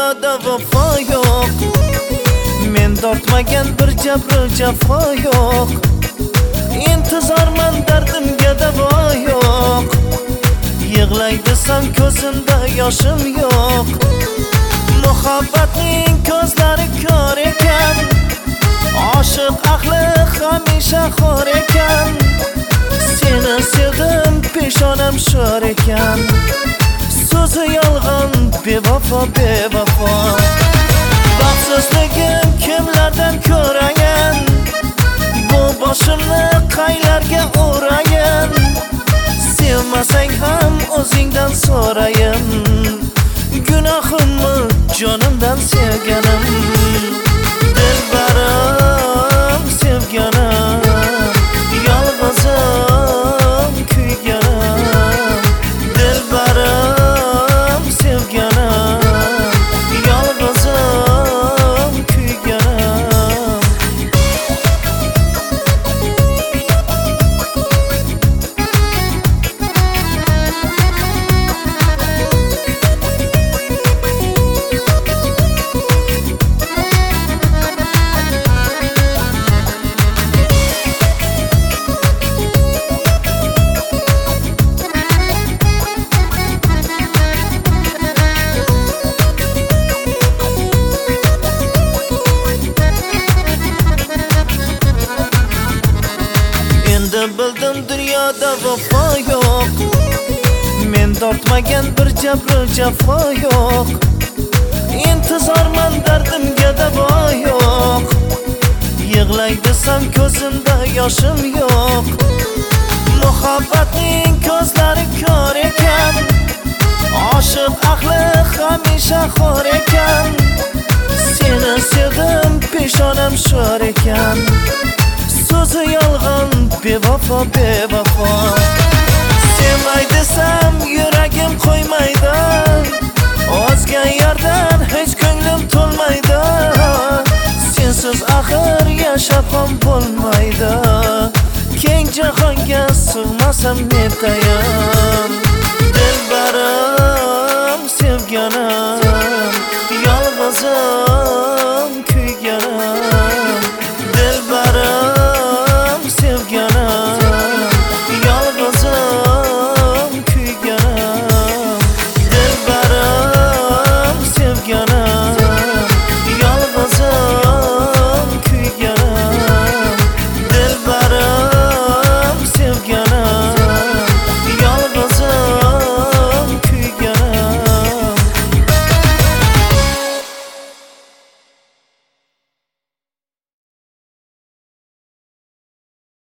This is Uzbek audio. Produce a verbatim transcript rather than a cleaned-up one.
dunyoda vafo yo'q, men tortmagan bir jabr jafo yo'q. Intizorman dardimga davo yo'q, yig'lay desam ko'zimda yoshim yo'q. Muhabbatning ko'zlari ko'r ekan, oshiq ahli hamisha xor ekan. Seni sevdim peshonam sho'r ekan, so'zi yolg'on bevafo bevafo. Baxtsizligim kimlardan ko'rayin, bu boshimni qaylarga urayin. Sevmasang ham o'zingdan so'rayin, gunohimmi jonimdan sevganim. Dilbarim sevganim, yolg'izim kuyganim. Dilbarim sevganim, yolg'izim kuyganim. Bildim dunyoda vafo yo'q, men tortmagan bir jabr jafo yo'q. Intizorman dardimga davo yo'q, yig'lay desam ko'zimda yoshim yo'q. Muhabbatning ko'zlari ko'r ekan, oshiq ahli hamisha xor ekan. Seni sevdim peshonam sho'r ekan, so'zi yolg'on bevafo bevafo. Sevmay desam yuragim qo'ymaydi, ozga yerdan hech ko'nglim to'lmaydi. Sensiz axir yashab ham bo'lmaydi, keng jahonga sig'masam netayam. Dilbarim sevganim,